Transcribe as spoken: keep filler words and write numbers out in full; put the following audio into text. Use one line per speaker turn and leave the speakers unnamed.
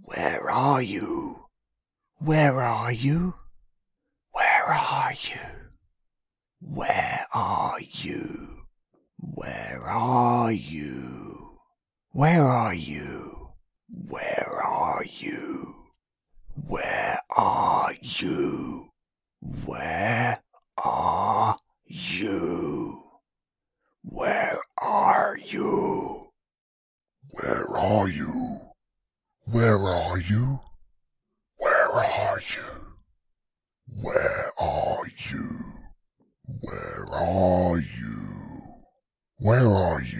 Where are you? Where are you? Where are you? Where are you? Where are you? Where are you? Where are you? Where are you? Where are you? Where are you?
Where are you? Where are you? Where are you? Where are you? Where are you? Where are you?